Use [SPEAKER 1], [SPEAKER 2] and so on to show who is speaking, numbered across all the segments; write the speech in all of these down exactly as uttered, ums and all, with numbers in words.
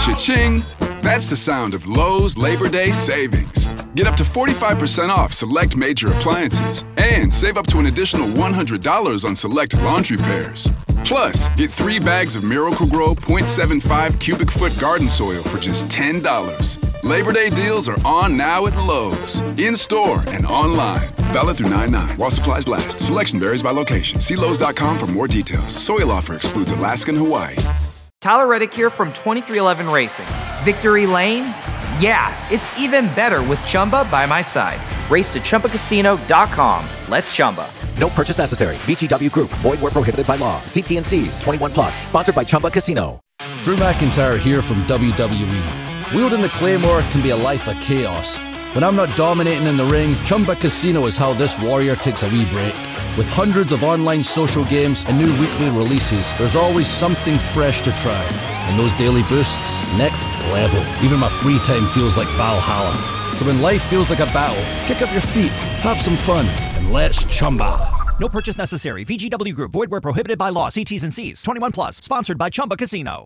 [SPEAKER 1] Cha-ching! That's the sound of Lowe's Labor Day savings. Get up to forty-five percent off select major appliances and save up to an additional one hundred dollars on select laundry pairs. Plus, get three bags of Miracle-Gro point seven five cubic foot garden soil for just ten dollars. Labor Day deals are on now at Lowe's, in-store and online. Valid through nine nine while supplies last. Selection varies by location. See Lowe's dot com for more details. Soil offer excludes Alaska and Hawaii.
[SPEAKER 2] Tyler Reddick here from twenty-three eleven Racing. Victory Lane? Yeah, it's even better with Chumba by my side. Race to Chumba Casino dot com. Let's Chumba.
[SPEAKER 3] No purchase necessary. V G W Group. Void where prohibited by law. See T and C's. twenty-one plus. Sponsored by Chumba Casino.
[SPEAKER 4] Drew McIntyre here from W W E. Wielding the Claymore can be a life of chaos. When I'm not dominating in the ring, Chumba Casino is how this warrior takes a wee break. With hundreds of online social games and new weekly releases, there's always something fresh to try. And those daily boosts, next level. Even my free time feels like Valhalla. So when life feels like a battle, kick up your feet, have some fun, and let's Chumba.
[SPEAKER 3] No purchase necessary. V G W Group. Void where prohibited by law. See T's and C's. twenty-one plus. Sponsored by Chumba Casino.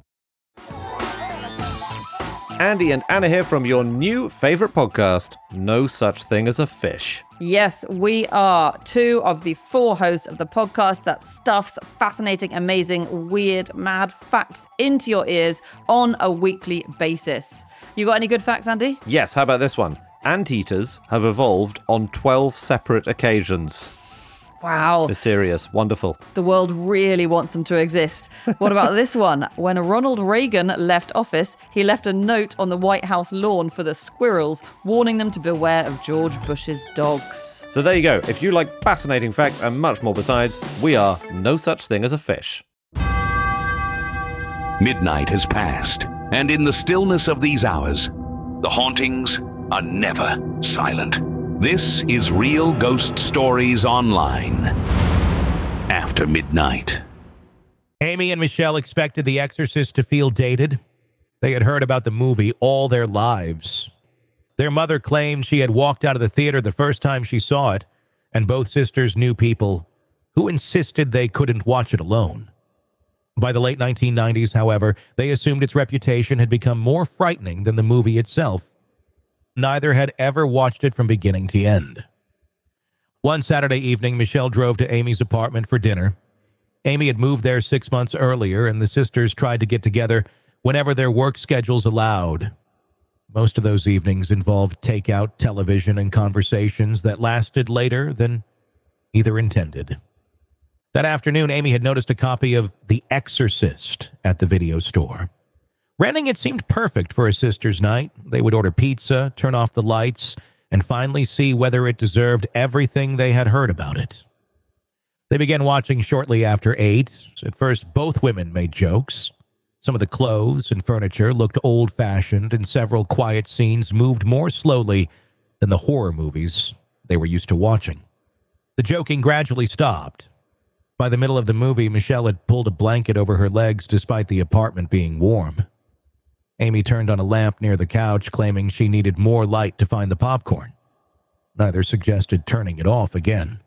[SPEAKER 5] Andy and Anna here from your new favorite podcast, No Such Thing as a Fish.
[SPEAKER 6] Yes, we are two of the four hosts of the podcast that stuffs fascinating, amazing, weird, mad facts into your ears on a weekly basis. You got any good facts, Andy?
[SPEAKER 5] Yes, how about this one? Anteaters have evolved on twelve separate occasions.
[SPEAKER 6] Wow.
[SPEAKER 5] Mysterious. Wonderful.
[SPEAKER 6] The world really wants them to exist. What about this one? When Ronald Reagan left office, he left a note on the White House lawn for the squirrels, warning them to beware of George Bush's dogs.
[SPEAKER 5] So there you go. If you like fascinating facts and much more besides, we are No Such Thing as a Fish.
[SPEAKER 7] Midnight has passed, and in the stillness of these hours, the hauntings are never silent. This is Real Ghost Stories Online. After midnight.
[SPEAKER 8] Amy and Michelle expected The Exorcist to feel dated. They had heard about the movie all their lives. Their mother claimed she had walked out of the theater the first time she saw it, and both sisters knew people who insisted they couldn't watch it alone. By the late nineteen nineties, however, they assumed its reputation had become more frightening than the movie itself. Neither had ever watched it from beginning to end. One Saturday evening, Michelle drove to Amy's apartment for dinner. Amy had moved there six months earlier, and the sisters tried to get together whenever their work schedules allowed. Most of those evenings involved takeout, television, and conversations that lasted later than either intended. That afternoon, Amy had noticed a copy of The Exorcist at the video store. Renting it seemed perfect for a sister's night. They would order pizza, turn off the lights, and finally see whether it deserved everything they had heard about it. They began watching shortly after eight. At first, both women made jokes. Some of the clothes and furniture looked old-fashioned, and several quiet scenes moved more slowly than the horror movies they were used to watching. The joking gradually stopped. By the middle of the movie, Michelle had pulled a blanket over her legs despite the apartment being warm. Amy turned on a lamp near the couch, claiming she needed more light to find the popcorn. Neither suggested turning it off again.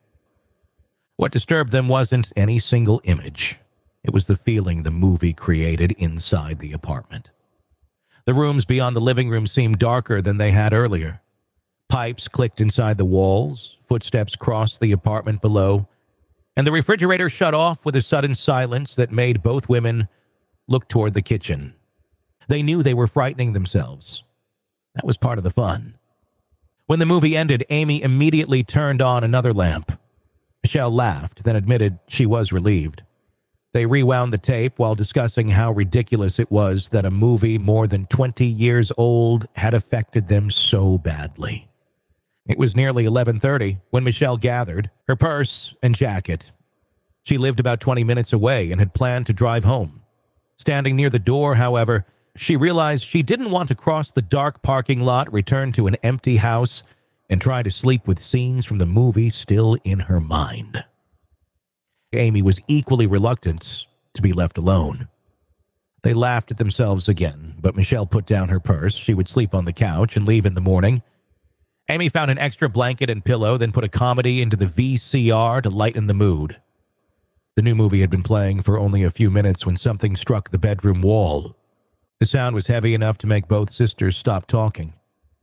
[SPEAKER 8] What disturbed them wasn't any single image. It was the feeling the movie created inside the apartment. The rooms beyond the living room seemed darker than they had earlier. Pipes clicked inside the walls, footsteps crossed the apartment below, and the refrigerator shut off with a sudden silence that made both women look toward the kitchen. They knew they were frightening themselves. That was part of the fun. When the movie ended, Amy immediately turned on another lamp. Michelle laughed, then admitted she was relieved. They rewound the tape while discussing how ridiculous it was that a movie more than twenty years old had affected them so badly. It was nearly eleven thirty when Michelle gathered her purse and jacket. She lived about twenty minutes away and had planned to drive home. Standing near the door, however, she realized she didn't want to cross the dark parking lot, return to an empty house, and try to sleep with scenes from the movie still in her mind. Amy was equally reluctant to be left alone. They laughed at themselves again, but Michelle put down her purse. She would sleep on the couch and leave in the morning. Amy found an extra blanket and pillow, then put a comedy into the V C R to lighten the mood. The new movie had been playing for only a few minutes when something struck the bedroom wall. The sound was heavy enough to make both sisters stop talking.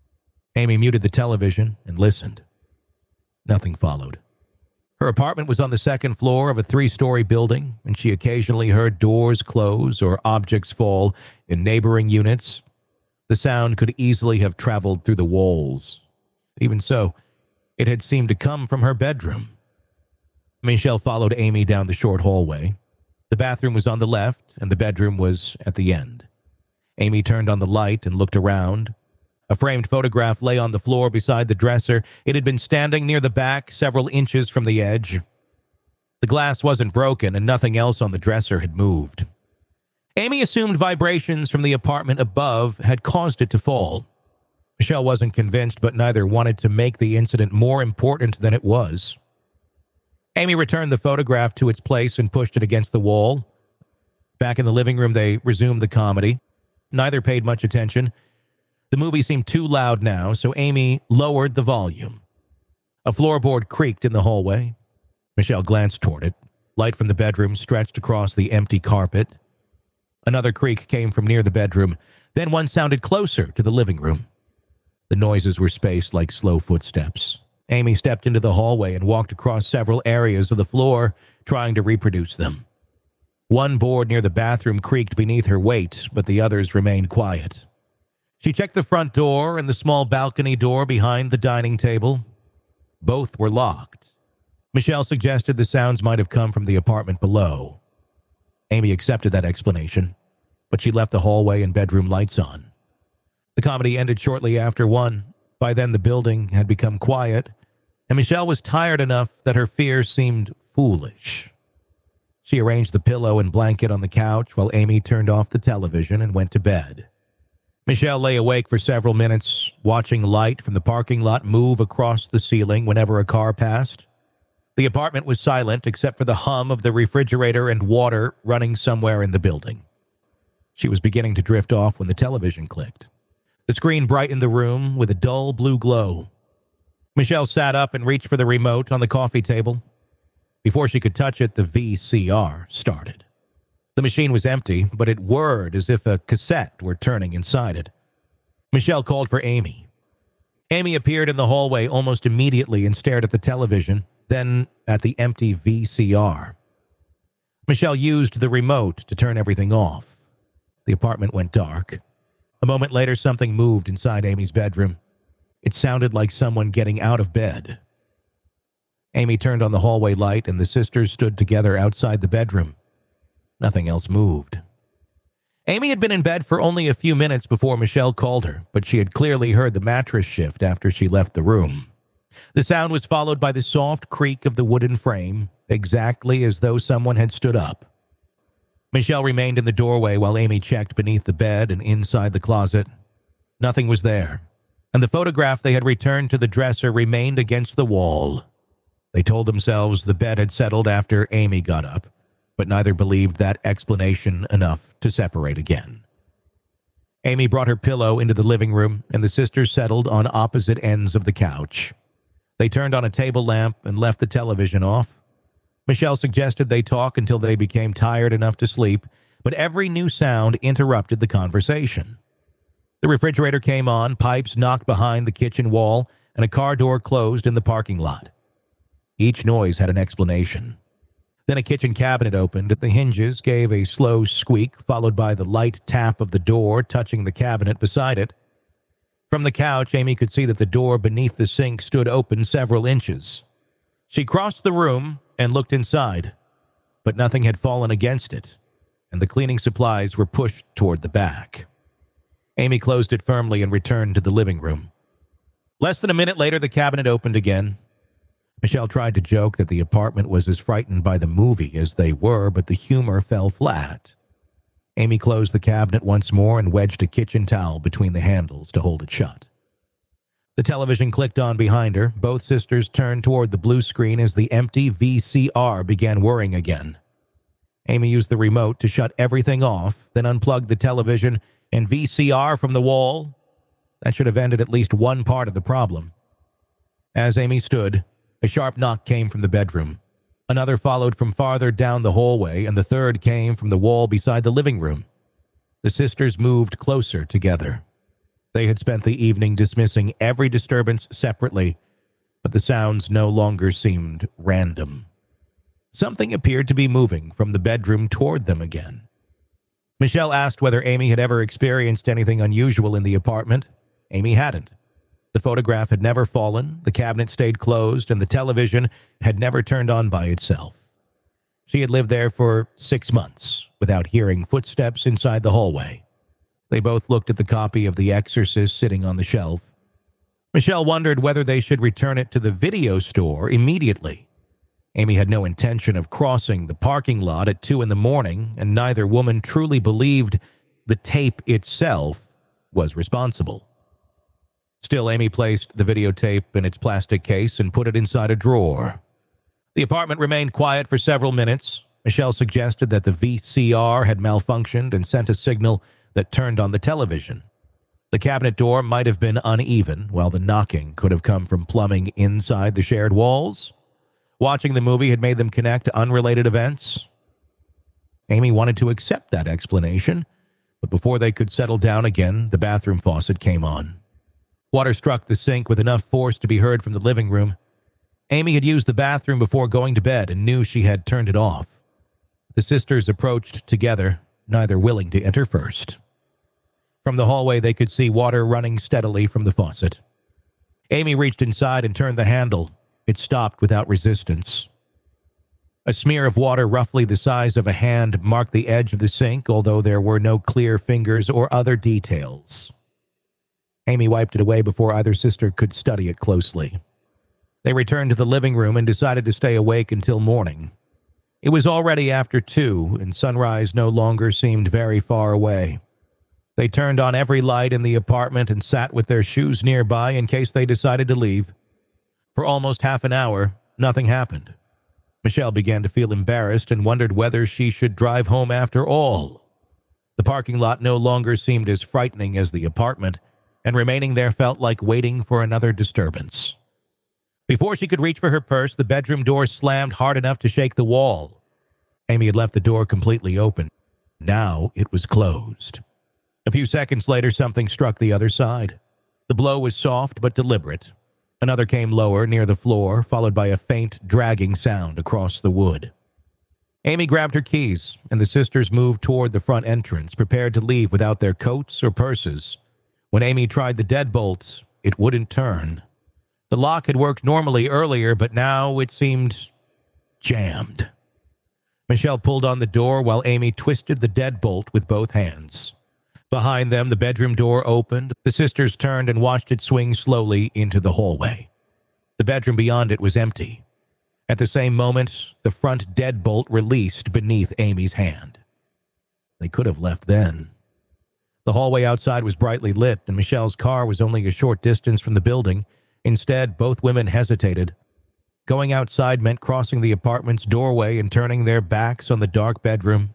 [SPEAKER 8] Amy muted the television and listened. Nothing followed. Her apartment was on the second floor of a three-story building, and she occasionally heard doors close or objects fall in neighboring units. The sound could easily have traveled through the walls. Even so, it had seemed to come from her bedroom. Michelle followed Amy down the short hallway. The bathroom was on the left, and the bedroom was at the end. Amy turned on the light and looked around. A framed photograph lay on the floor beside the dresser. It had been standing near the back, several inches from the edge. The glass wasn't broken, and nothing else on the dresser had moved. Amy assumed vibrations from the apartment above had caused it to fall. Michelle wasn't convinced, but neither wanted to make the incident more important than it was. Amy returned the photograph to its place and pushed it against the wall. Back in the living room, they resumed the comedy. Neither paid much attention. The movie seemed too loud now, so Amy lowered the volume. A floorboard creaked in the hallway. Michelle glanced toward it. Light from the bedroom stretched across the empty carpet. Another creak came from near the bedroom. Then one sounded closer to the living room. The noises were spaced like slow footsteps. Amy stepped into the hallway and walked across several areas of the floor, trying to reproduce them. One board near the bathroom creaked beneath her weight, but the others remained quiet. She checked the front door and the small balcony door behind the dining table. Both were locked. Michelle suggested the sounds might have come from the apartment below. Amy accepted that explanation, but she left the hallway and bedroom lights on. The comedy ended shortly after one. By then, the building had become quiet, and Michelle was tired enough that her fears seemed foolish. She arranged the pillow and blanket on the couch while Amy turned off the television and went to bed. Michelle lay awake for several minutes, watching light from the parking lot move across the ceiling whenever a car passed. The apartment was silent except for the hum of the refrigerator and water running somewhere in the building. She was beginning to drift off when the television clicked. The screen brightened the room with a dull blue glow. Michelle sat up and reached for the remote on the coffee table. Before she could touch it, the V C R started. The machine was empty, but it whirred as if a cassette were turning inside it. Michelle called for Amy. Amy appeared in the hallway almost immediately and stared at the television, then at the empty V C R. Michelle used the remote to turn everything off. The apartment went dark. A moment later, something moved inside Amy's bedroom. It sounded like someone getting out of bed. Amy turned on the hallway light, and the sisters stood together outside the bedroom. Nothing else moved. Amy had been in bed for only a few minutes before Michelle called her, but she had clearly heard the mattress shift after she left the room. The sound was followed by the soft creak of the wooden frame, exactly as though someone had stood up. Michelle remained in the doorway while Amy checked beneath the bed and inside the closet. Nothing was there, and the photograph they had returned to the dresser remained against the wall. They told themselves the bed had settled after Amy got up, but neither believed that explanation enough to separate again. Amy brought her pillow into the living room, and the sisters settled on opposite ends of the couch. They turned on a table lamp and left the television off. Michelle suggested they talk until they became tired enough to sleep, but every new sound interrupted the conversation. The refrigerator came on, pipes knocked behind the kitchen wall, and a car door closed in the parking lot. Each noise had an explanation. Then a kitchen cabinet opened, and the hinges gave a slow squeak, followed by the light tap of the door touching the cabinet beside it. From the couch, Amy could see that the door beneath the sink stood open several inches. She crossed the room and looked inside, but nothing had fallen against it, and the cleaning supplies were pushed toward the back. Amy closed it firmly and returned to the living room. Less than a minute later, the cabinet opened again. Michelle tried to joke that the apartment was as frightened by the movie as they were, but the humor fell flat. Amy closed the cabinet once more and wedged a kitchen towel between the handles to hold it shut. The television clicked on behind her. Both sisters turned toward the blue screen as the empty V C R began whirring again. Amy used the remote to shut everything off, then unplugged the television and V C R from the wall. That should have ended at least one part of the problem. As Amy stood, a sharp knock came from the bedroom. Another followed from farther down the hallway, and the third came from the wall beside the living room. The sisters moved closer together. They had spent the evening dismissing every disturbance separately, but the sounds no longer seemed random. Something appeared to be moving from the bedroom toward them again. Michelle asked whether Amy had ever experienced anything unusual in the apartment. Amy hadn't. The photograph had never fallen, the cabinet stayed closed, and the television had never turned on by itself. She had lived there for six months without hearing footsteps inside the hallway. They both looked at the copy of The Exorcist sitting on the shelf. Michelle wondered whether they should return it to the video store immediately. Amy had no intention of crossing the parking lot at two in the morning, and neither woman truly believed the tape itself was responsible. Still, Amy placed the videotape in its plastic case and put it inside a drawer. The apartment remained quiet for several minutes. Michelle suggested that the V C R had malfunctioned and sent a signal that turned on the television. The cabinet door might have been uneven, while the knocking could have come from plumbing inside the shared walls. Watching the movie had made them connect to unrelated events. Amy wanted to accept that explanation, but before they could settle down again, the bathroom faucet came on. Water struck the sink with enough force to be heard from the living room. Amy had used the bathroom before going to bed and knew she had turned it off. The sisters approached together, neither willing to enter first. From the hallway, they could see water running steadily from the faucet. Amy reached inside and turned the handle. It stopped without resistance. A smear of water roughly the size of a hand marked the edge of the sink, although there were no clear fingers or other details. Amy wiped it away before either sister could study it closely. They returned to the living room and decided to stay awake until morning. It was already after two, and sunrise no longer seemed very far away. They turned on every light in the apartment and sat with their shoes nearby in case they decided to leave. For almost half an hour, nothing happened. Michelle began to feel embarrassed and wondered whether she should drive home after all. The parking lot no longer seemed as frightening as the apartment, and remaining there felt like waiting for another disturbance. Before she could reach for her purse, the bedroom door slammed hard enough to shake the wall. Amy had left the door completely open. Now it was closed. A few seconds later, something struck the other side. The blow was soft but deliberate. Another came lower near the floor, followed by a faint, dragging sound across the wood. Amy grabbed her keys, and the sisters moved toward the front entrance, prepared to leave without their coats or purses. When Amy tried the deadbolt, it wouldn't turn. The lock had worked normally earlier, but now it seemed jammed. Michelle pulled on the door while Amy twisted the deadbolt with both hands. Behind them, the bedroom door opened. The sisters turned and watched it swing slowly into the hallway. The bedroom beyond it was empty. At the same moment, the front deadbolt released beneath Amy's hand. They could have left then. The hallway outside was brightly lit, and Michelle's car was only a short distance from the building. Instead, both women hesitated. Going outside meant crossing the apartment's doorway and turning their backs on the dark bedroom.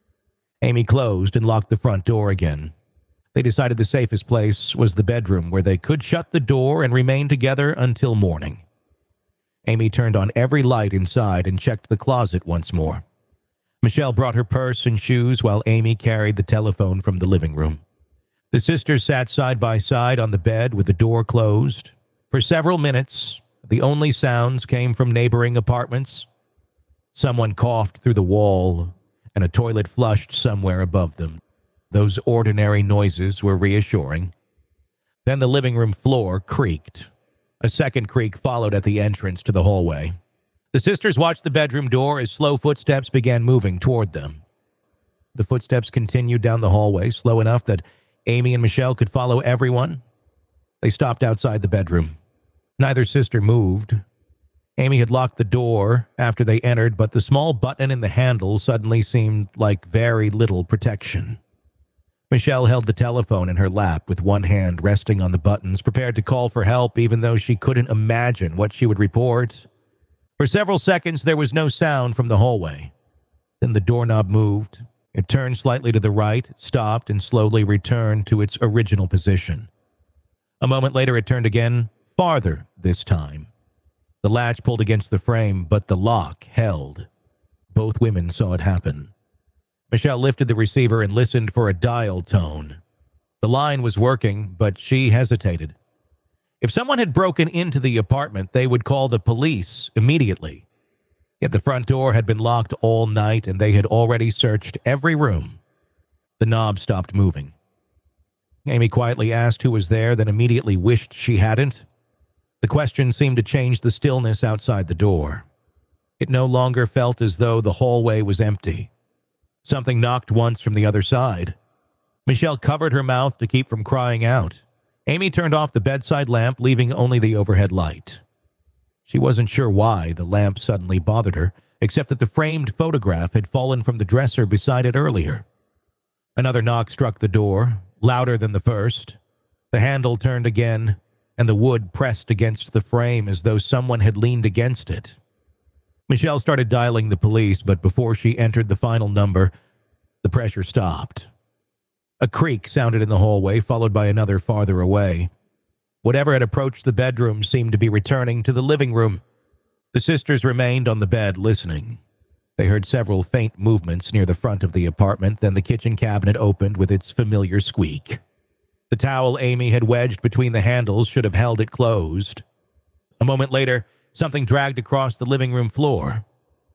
[SPEAKER 8] Amy closed and locked the front door again. They decided the safest place was the bedroom, where they could shut the door and remain together until morning. Amy turned on every light inside and checked the closet once more. Michelle brought her purse and shoes while Amy carried the telephone from the living room. The sisters sat side by side on the bed with the door closed. For several minutes, the only sounds came from neighboring apartments. Someone coughed through the wall, and a toilet flushed somewhere above them. Those ordinary noises were reassuring. Then the living room floor creaked. A second creak followed at the entrance to the hallway. The sisters watched the bedroom door as slow footsteps began moving toward them. The footsteps continued down the hallway, slow enough that Amy and Michelle could follow everyone. They stopped outside the bedroom. Neither sister moved. Amy had locked the door after they entered, but the small button in the handle suddenly seemed like very little protection. Michelle held the telephone in her lap with one hand resting on the buttons, prepared to call for help even though she couldn't imagine what she would report. For several seconds, there was no sound from the hallway. Then the doorknob moved. It turned slightly to the right, stopped, and slowly returned to its original position. A moment later, it turned again, farther this time. The latch pulled against the frame, but the lock held. Both women saw it happen. Michelle lifted the receiver and listened for a dial tone. The line was working, but she hesitated. If someone had broken into the apartment, they would call the police immediately. Yet the front door had been locked all night, and they had already searched every room. The knob stopped moving. Amy quietly asked who was there, then immediately wished she hadn't. The question seemed to change the stillness outside the door. It no longer felt as though the hallway was empty. Something knocked once from the other side. Michelle covered her mouth to keep from crying out. Amy turned off the bedside lamp, leaving only the overhead light. She wasn't sure why the lamp suddenly bothered her, except that the framed photograph had fallen from the dresser beside it earlier. Another knock struck the door, louder than the first. The handle turned again, and the wood pressed against the frame as though someone had leaned against it. Michelle started dialing the police, but before she entered the final number, the pressure stopped. A creak sounded in the hallway, followed by another farther away. Whatever had approached the bedroom seemed to be returning to the living room. The sisters remained on the bed, listening. They heard several faint movements near the front of the apartment, then the kitchen cabinet opened with its familiar squeak. The towel Amy had wedged between the handles should have held it closed. A moment later, something dragged across the living room floor.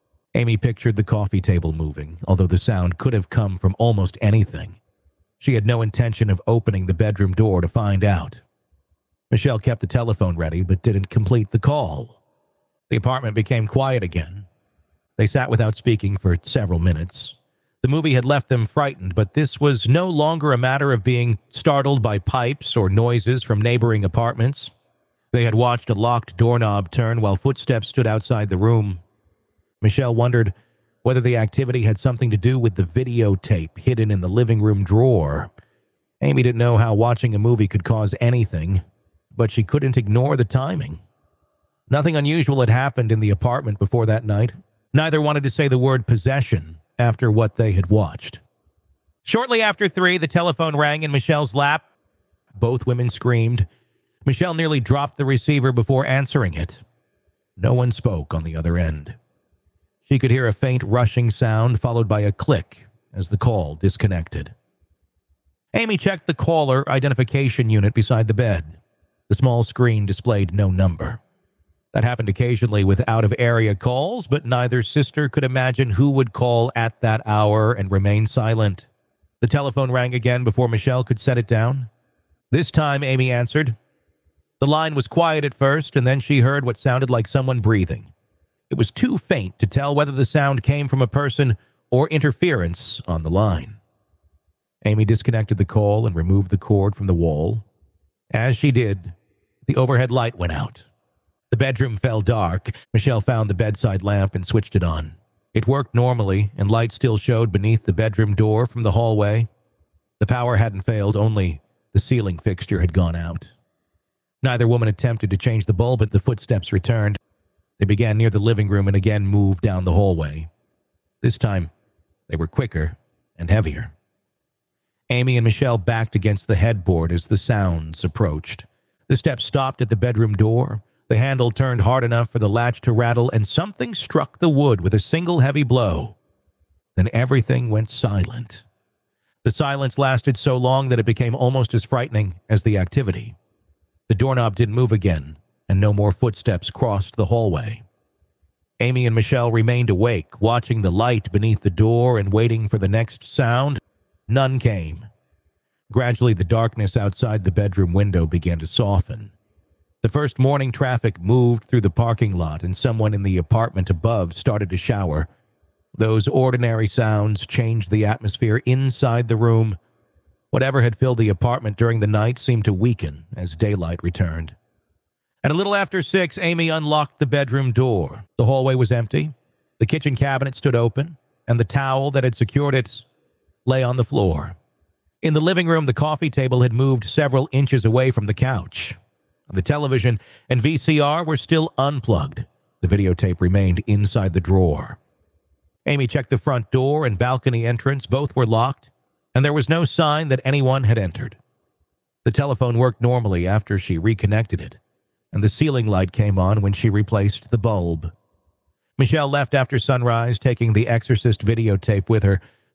[SPEAKER 8] Amy pictured the coffee table moving, although the sound could have come from almost anything. She had no intention of opening the bedroom door to find out. Michelle kept the telephone ready, but didn't complete the call. The apartment became quiet again. They sat without speaking for several minutes. The movie had left them frightened, but this was no longer a matter of being startled by pipes or noises from neighboring apartments. They had watched a locked doorknob turn while footsteps stood outside the room. Michelle wondered whether the activity had something to do with the videotape hidden in the living room drawer. Amy didn't know how watching a movie could cause anything, but she couldn't ignore the timing. Nothing unusual had happened in the apartment before that night. Neither wanted to say the word possession after what they had watched. Shortly after three, the telephone rang in Michelle's lap. Both women screamed. Michelle nearly dropped the receiver before answering it. No one spoke on the other end. She could hear a faint rushing sound followed by a click as the call disconnected. Amy checked the caller identification unit beside the bed. The small screen displayed no number. That happened occasionally with out-of-area calls, but neither sister could imagine who would call at that hour and remain silent. The telephone rang again before Michelle could set it down. This time, Amy answered. The line was quiet at first, and then she heard what sounded like someone breathing. It was too faint to tell whether the sound came from a person or interference on the line. Amy disconnected the call and removed the cord from the wall. As she did, the overhead light went out. The bedroom fell dark. Michelle found the bedside lamp and switched it on. It worked normally, and light still showed beneath the bedroom door from the hallway. The power hadn't failed, only the ceiling fixture had gone out. Neither woman attempted to change the bulb, but the footsteps returned. They began near the living room and again moved down the hallway. This time, they were quicker and heavier. Amy and Michelle backed against the headboard as the sounds approached. The steps stopped at the bedroom door. The handle turned hard enough for the latch to rattle, and something struck the wood with a single heavy blow. Then everything went silent. The silence lasted so long that it became almost as frightening as the activity. The doorknob didn't move again, and no more footsteps crossed the hallway. Amy and Michelle remained awake, watching the light beneath the door and waiting for the next sound. None came. Gradually, the darkness outside the bedroom window began to soften. The first morning traffic moved through the parking lot, and someone in the apartment above started to shower. Those ordinary sounds changed the atmosphere inside the room. Whatever had filled the apartment during the night seemed to weaken as daylight returned. At a little after six, Amy unlocked the bedroom door. The hallway was empty. The kitchen cabinet stood open, and the towel that had secured it lay on the floor. In the living room, the coffee table had moved several inches away from the couch. The television and V C R were still unplugged. The videotape remained inside the drawer. Amy checked the front door and balcony entrance. Both were locked, and there was no sign that anyone had entered. The telephone worked normally after she reconnected it, and the ceiling light came on when she replaced the bulb. Michelle left after sunrise, taking the Exorcist videotape with her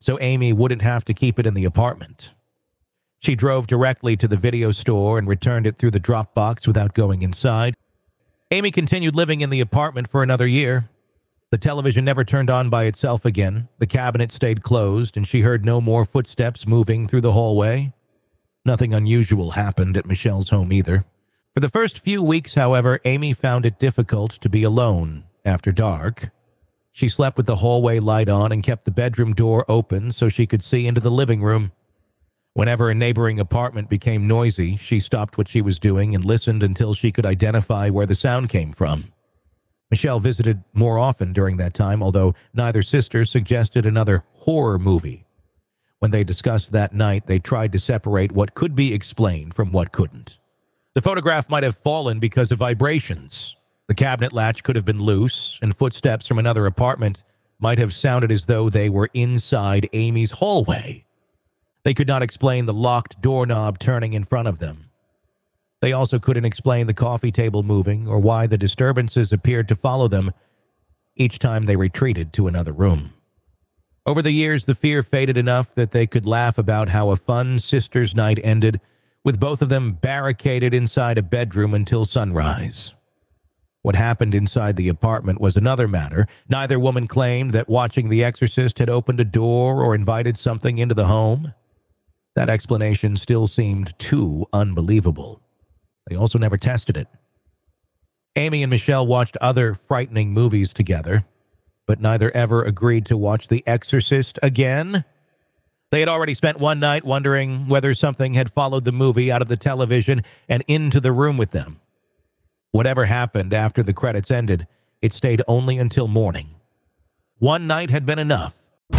[SPEAKER 8] so Amy wouldn't have to keep it in the apartment. She drove directly to the video store and returned it through the drop box without going inside. Amy continued living in the apartment for another year. The television never turned on by itself again. The cabinet stayed closed, and she heard no more footsteps moving through the hallway. Nothing unusual happened at Michelle's home either. For the first few weeks, however, Amy found it difficult to be alone after dark. She slept with the hallway light on and kept the bedroom door open so she could see into the living room. Whenever a neighboring apartment became noisy, she stopped what she was doing and listened until she could identify where the sound came from. Michelle visited more often during that time, although neither sister suggested another horror movie. When they discussed that night, they tried to separate what could be explained from what couldn't. The photograph might have fallen because of vibrations. The cabinet latch could have been loose, and footsteps from another apartment might have sounded as though they were inside Amy's hallway. They could not explain the locked doorknob turning in front of them. They also couldn't explain the coffee table moving or why the disturbances appeared to follow them each time they retreated to another room. Over the years, the fear faded enough that they could laugh about how a fun sisters' night ended, with both of them barricaded inside a bedroom until sunrise. What happened inside the apartment was another matter. Neither woman claimed that watching The Exorcist had opened a door or invited something into the home. That explanation still seemed too unbelievable. They also never tested it. Amy and Michelle watched other frightening movies together, but neither ever agreed to watch The Exorcist again. They had already spent one night wondering whether something had followed the movie out of the television and into the room with them. Whatever happened after the credits ended, it stayed only until morning. One night had been enough.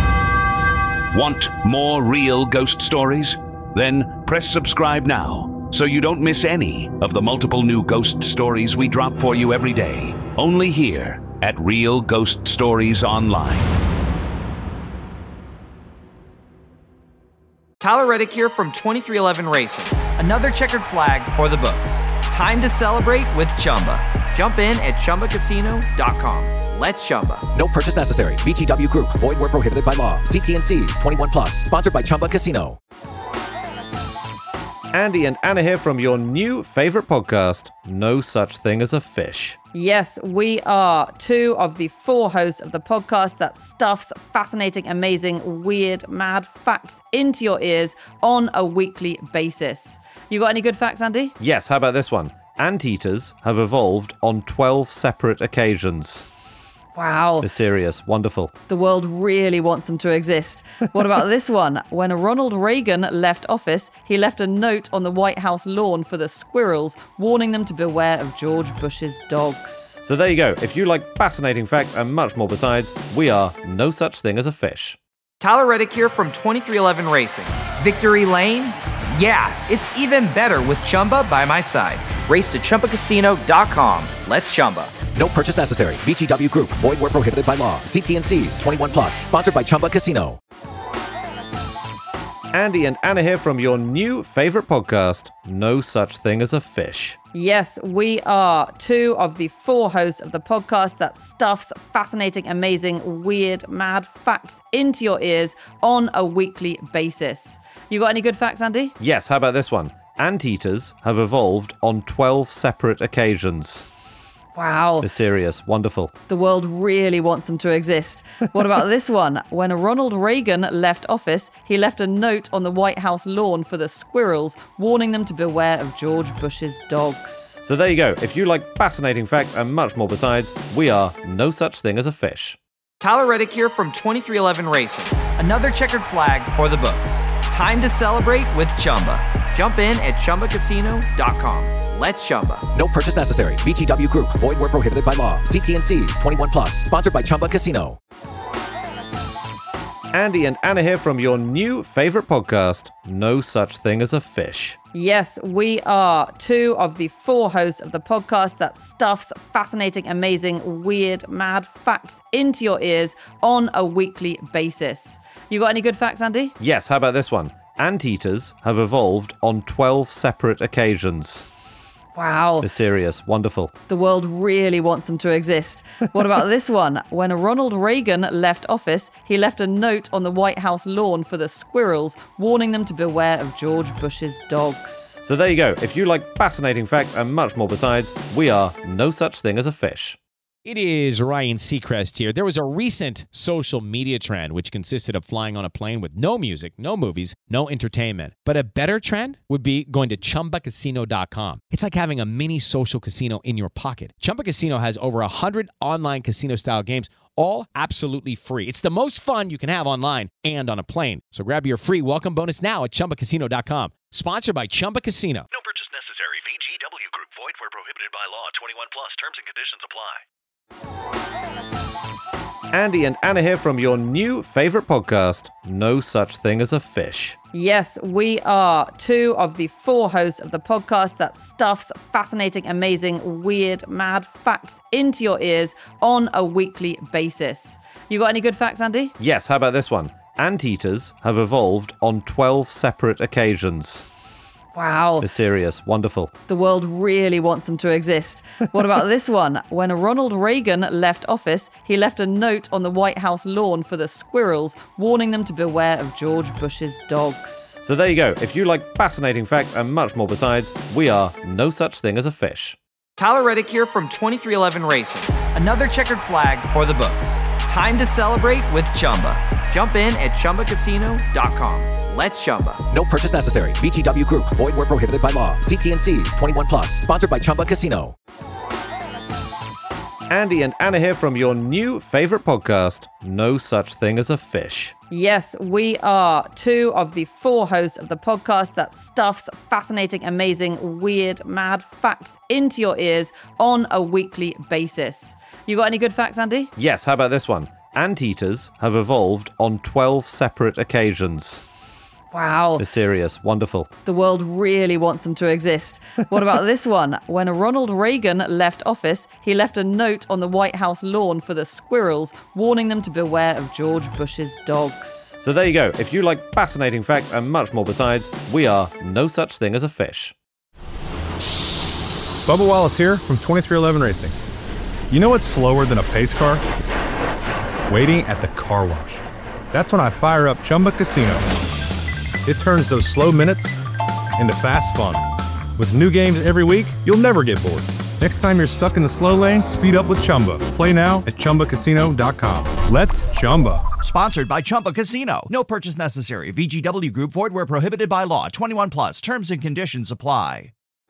[SPEAKER 7] Want more real ghost stories? Then press subscribe now so you don't miss any of the multiple new ghost stories we drop for you every day. Only here at Real Ghost Stories Online.
[SPEAKER 2] Tyler Reddick here from twenty-three eleven Racing. Another checkered flag for the books. Time to celebrate with Chumba. Jump in at Chumba Casino dot com. Let's Chumba.
[SPEAKER 3] No purchase necessary. V G W Group. Void where prohibited by law. See T and C's. twenty-one plus. Sponsored by Chumba Casino.
[SPEAKER 5] Andy and Anna here from your new favorite podcast, No Such Thing as a Fish.
[SPEAKER 6] Yes, we are two of the four hosts of the podcast that stuffs fascinating, amazing, weird, mad facts into your ears on a weekly basis. You got any good facts, Andy?
[SPEAKER 5] Yes, how about this one? Anteaters have evolved on twelve separate occasions.
[SPEAKER 6] Wow.
[SPEAKER 5] Mysterious. Wonderful.
[SPEAKER 6] The world really wants them to exist. What about this one? When Ronald Reagan left office, he left a note on the White House lawn for the squirrels, warning them to beware of George Bush's dogs.
[SPEAKER 5] So there you go. If you like fascinating facts and much more besides, we are No Such Thing as a Fish.
[SPEAKER 2] Tyler Reddick here from twenty-three eleven Racing. Victory Lane? Yeah, it's even better with Chumba by my side. Race to Chumba Casino dot com. Let's Chumba.
[SPEAKER 3] No purchase necessary. V G W Group. Void where prohibited by law. See T and C's. twenty-one plus. Sponsored by Chumba Casino.
[SPEAKER 5] Andy and Anna here from your new favorite podcast, No Such Thing as a Fish.
[SPEAKER 6] Yes, we are two of the four hosts of the podcast that stuffs fascinating, amazing, weird, mad facts into your ears on a weekly basis. You got any good facts, Andy?
[SPEAKER 5] Yes, how about this one? Anteaters have evolved on twelve separate occasions.
[SPEAKER 6] Wow.
[SPEAKER 5] Mysterious. Wonderful.
[SPEAKER 6] The world really wants them to exist. What about this one? When Ronald Reagan left office, he left a note on the White House lawn for the squirrels, warning them to beware of George Bush's dogs.
[SPEAKER 5] So there you go. If you like fascinating facts and much more besides, we are No Such Thing as a Fish.
[SPEAKER 2] Tyler Reddick here from twenty-three eleven Racing. Another checkered flag for the books. Time to celebrate with Chumba. Jump in at Chumba Casino dot com. Let's Chumba.
[SPEAKER 3] No purchase necessary. V G W Group. Void where prohibited by law. See T and C's. twenty-one plus. Sponsored by Chumba Casino.
[SPEAKER 5] Andy and Anna here from your new favorite podcast, No Such Thing as a Fish.
[SPEAKER 6] Yes, we are two of the four hosts of the podcast that stuffs fascinating, amazing, weird, mad facts into your ears on a weekly basis. You got any good facts, Andy?
[SPEAKER 5] Yes, how about this one? Anteaters have evolved on twelve separate occasions.
[SPEAKER 6] Wow.
[SPEAKER 5] Mysterious. Wonderful.
[SPEAKER 6] The world really wants them to exist. What about this one? When Ronald Reagan left office, he left a note on the White House lawn for the squirrels, warning them to beware of George Bush's dogs.
[SPEAKER 5] So there you go. If you like fascinating facts and much more besides, we are No Such Thing as a Fish.
[SPEAKER 9] It is Ryan Seacrest here. There was a recent social media trend which consisted of flying on a plane with no music, no movies, no entertainment. But a better trend would be going to Chumba Casino dot com. It's like having a mini social casino in your pocket. Chumba Casino has over one hundred online casino-style games, all absolutely free. It's the most fun you can have online and on a plane. So grab your free welcome bonus now at Chumba Casino dot com. Sponsored by Chumba Casino.
[SPEAKER 10] No purchase necessary. V G W Group. Void where prohibited by law. twenty-one plus. Terms and conditions apply.
[SPEAKER 5] Andy and Anna here from your new favorite podcast, No Such Thing as a Fish.
[SPEAKER 6] Yes, we are two of the four hosts of the podcast that stuffs fascinating, amazing, weird, mad facts into your ears on a weekly basis. You got any good facts, Andy?
[SPEAKER 5] Yes, how about this one? Anteaters have evolved on twelve separate occasions.
[SPEAKER 6] Wow.
[SPEAKER 5] Mysterious. Wonderful.
[SPEAKER 6] The world really wants them to exist. What about this one? When Ronald Reagan left office, he left a note on the White House lawn for the squirrels, warning them to beware of George Bush's dogs.
[SPEAKER 5] So there you go. If you like fascinating facts and much more besides, we are No Such Thing as a Fish.
[SPEAKER 2] Tyler Reddick here from twenty-three eleven Racing. Another checkered flag for the books. Time to celebrate with Chumba. Jump in at Chumba Casino dot com. Let's Chumba.
[SPEAKER 3] No purchase necessary. V G W Group. Void where prohibited by law. See T and C's. twenty-one plus. Sponsored by Chumba Casino.
[SPEAKER 5] Andy and Anna here from your new favorite podcast, No Such Thing as a Fish.
[SPEAKER 6] Yes, we are two of the four hosts of the podcast that stuffs fascinating, amazing, weird, mad facts into your ears on a weekly basis. You got any good facts, Andy?
[SPEAKER 5] Yes, how about this one? Anteaters have evolved on twelve separate occasions.
[SPEAKER 6] Wow.
[SPEAKER 5] Mysterious. Wonderful.
[SPEAKER 6] The world really wants them to exist. What about this one? When Ronald Reagan left office, he left a note on the White House lawn for the squirrels, warning them to beware of George Bush's dogs.
[SPEAKER 5] So there you go. If you like fascinating facts and much more besides, we are No Such Thing as a Fish.
[SPEAKER 11] Bubba Wallace here from twenty-three eleven Racing. You know what's slower than a pace car? Waiting at the car wash. That's when I fire up Chumba Casino. It turns those slow minutes into fast fun. With new games every week, you'll never get bored. Next time you're stuck in the slow lane, speed up with Chumba. Play now at Chumba Casino dot com. Let's Chumba.
[SPEAKER 12] Sponsored by Chumba Casino. No purchase necessary. V G W Group. Void where prohibited by law. twenty-one plus. Terms and conditions apply.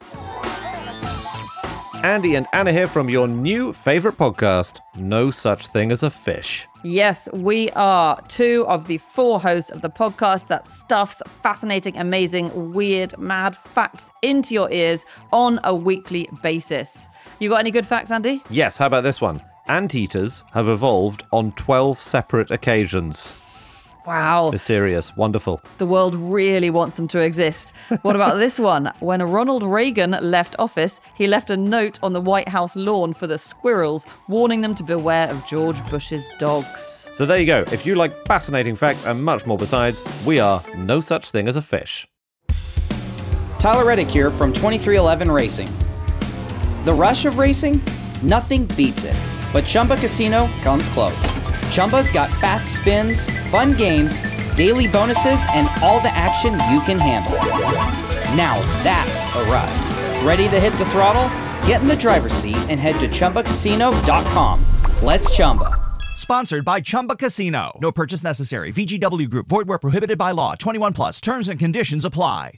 [SPEAKER 5] Andy and Anna here from your new favorite podcast, No Such Thing as a Fish.
[SPEAKER 6] Yes, we are two of the four hosts of the podcast that stuffs fascinating, amazing, weird, mad facts into your ears on a weekly basis. You got any good facts, Andy?
[SPEAKER 5] Yes, how about this one? Anteaters have evolved on twelve separate occasions.
[SPEAKER 6] Wow.
[SPEAKER 5] Mysterious. Wonderful.
[SPEAKER 6] The world really wants them to exist. What about this one? When Ronald Reagan left office, he left a note on the White House lawn for the squirrels, warning them to beware of George Bush's dogs.
[SPEAKER 5] So there you go. If you like fascinating facts and much more besides, we are No Such Thing as a Fish.
[SPEAKER 2] Tyler Reddick here from twenty-three eleven Racing. The rush of racing? Nothing beats it. But Chumba Casino comes close. Chumba's got fast spins, fun games, daily bonuses, and all the action you can handle. Now that's a ride. Ready to hit the throttle? Get in the driver's seat and head to Chumba Casino dot com. Let's Chumba.
[SPEAKER 12] Sponsored by Chumba Casino. No purchase necessary. V G W Group. Void where prohibited by law. twenty-one plus. Terms and conditions apply.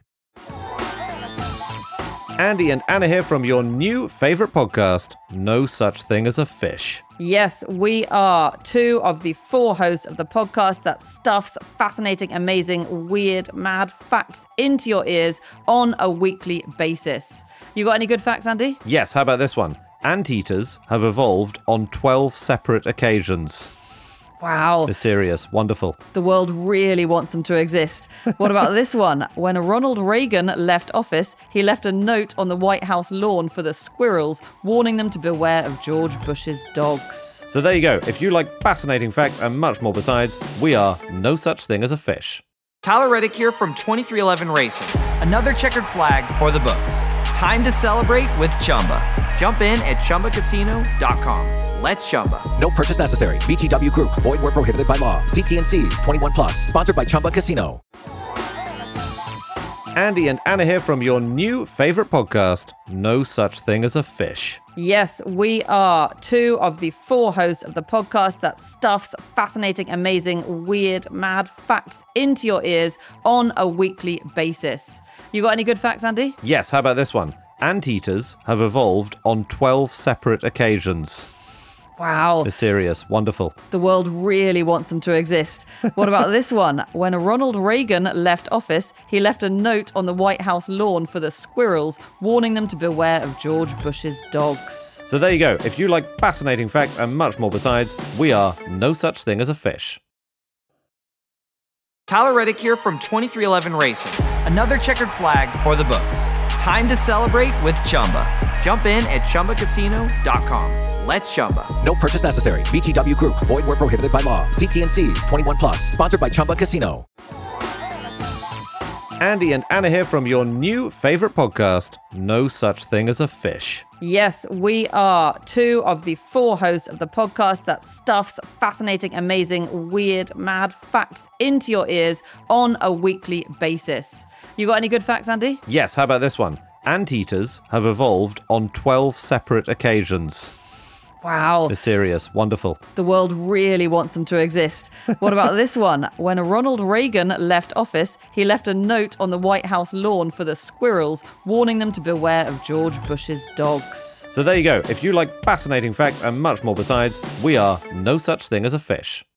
[SPEAKER 5] Andy and Anna here from your new favorite podcast, No Such Thing as a Fish.
[SPEAKER 6] Yes, we are two of the four hosts of the podcast that stuffs fascinating, amazing, weird, mad facts into your ears on a weekly basis. You got any good facts, Andy?
[SPEAKER 5] Yes, how about this one? Anteaters have evolved on twelve separate occasions.
[SPEAKER 6] Wow.
[SPEAKER 5] Mysterious. Wonderful.
[SPEAKER 6] The world really wants them to exist. What about this one? When Ronald Reagan left office, he left a note on the White House lawn for the squirrels, warning them to beware of George Bush's dogs.
[SPEAKER 5] So there you go. If you like fascinating facts and much more besides, we are No Such Thing as a Fish.
[SPEAKER 2] Tyler Reddick here from twenty-three eleven Racing. Another checkered flag for the books. Time to celebrate with Chumba. Jump in at chumba casino dot com. Let's Chumba.
[SPEAKER 3] No purchase necessary. V G W Group. Void where prohibited by law. See T and C's. twenty-one plus. Sponsored by Chumba Casino.
[SPEAKER 5] Andy and Anna here from your new favorite podcast, No Such Thing as a Fish.
[SPEAKER 6] Yes, we are two of the four hosts of the podcast that stuffs fascinating, amazing, weird, mad facts into your ears on a weekly basis. You got any good facts, Andy?
[SPEAKER 5] Yes, how about this one? Anteaters have evolved on twelve separate occasions.
[SPEAKER 6] Wow.
[SPEAKER 5] Mysterious. Wonderful.
[SPEAKER 6] The world really wants them to exist. What about this one? When Ronald Reagan left office, he left a note on the White House lawn for the squirrels, warning them to beware of George Bush's dogs.
[SPEAKER 5] So there you go. If you like fascinating facts and much more besides, we are No Such Thing as a Fish.
[SPEAKER 2] Tyler Reddick here from twenty-three eleven Racing. Another checkered flag for the books. Time to celebrate with Chumba. Jump in at chumba casino dot com. Let's Chumba.
[SPEAKER 3] No purchase necessary. V G W Group. Void where prohibited by law. See T and C's. twenty-one plus. Sponsored by Chumba Casino.
[SPEAKER 5] Andy and Anna here from your new favorite podcast, No Such Thing as a Fish.
[SPEAKER 6] Yes, we are two of the four hosts of the podcast that stuffs fascinating, amazing, weird, mad facts into your ears on a weekly basis. You got any good facts, Andy?
[SPEAKER 5] Yes, how about this one? Anteaters have evolved on twelve separate occasions.
[SPEAKER 6] Wow.
[SPEAKER 5] Mysterious. Wonderful.
[SPEAKER 6] The world really wants them to exist. What about this one? When Ronald Reagan left office, he left a note on the White House lawn for the squirrels, warning them to beware of George Bush's dogs.
[SPEAKER 5] So there you go. If you like fascinating facts and much more besides, we are No Such Thing as a Fish.